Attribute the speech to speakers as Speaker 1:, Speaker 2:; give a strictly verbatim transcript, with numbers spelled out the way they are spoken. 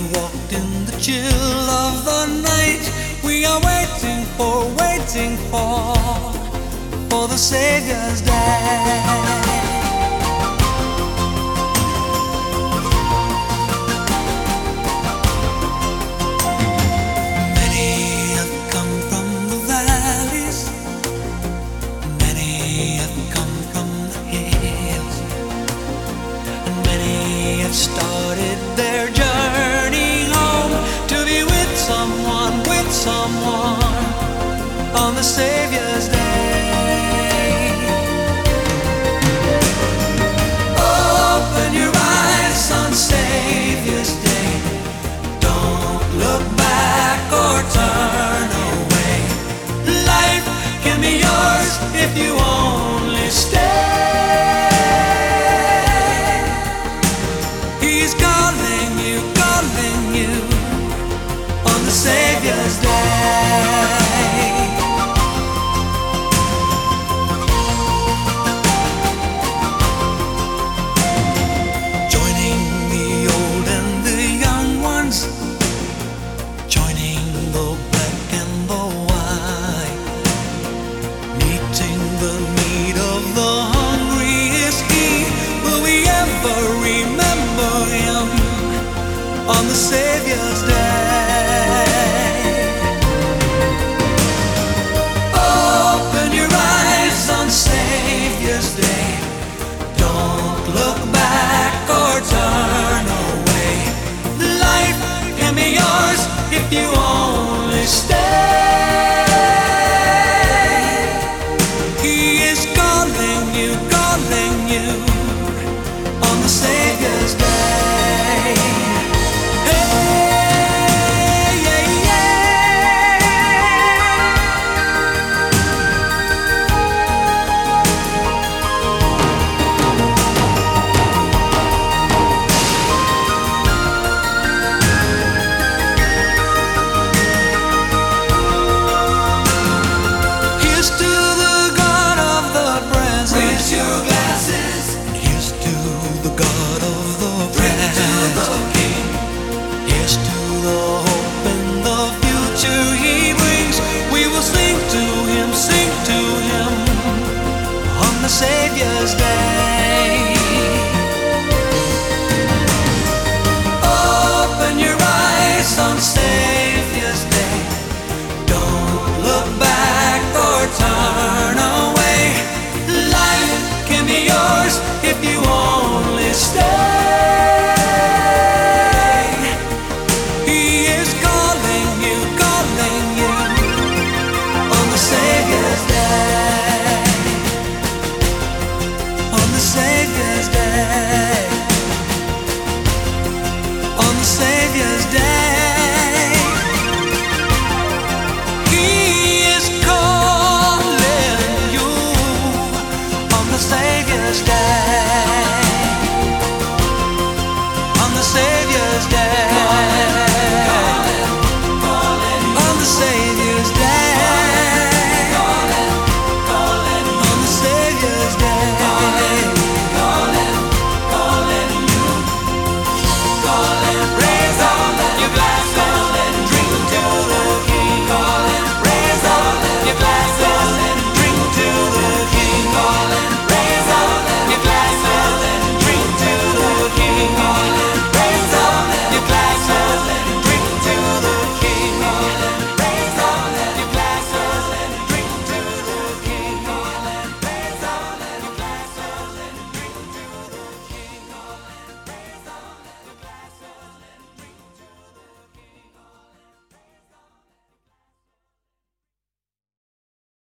Speaker 1: walked in the chill of the night. We are waiting for, waiting for, for the Savior's day. Started their journey home to be with someone, with someone on the Savior's day. Open your eyes on Savior's day. Don't look back or turn away. Life can be yours if you only stay. He's calling you, calling you on the Savior's day. Joining the old and the young ones, joining the black and the white, meeting the need of the hungry is He. Will we ever remember Him on the Savior's day?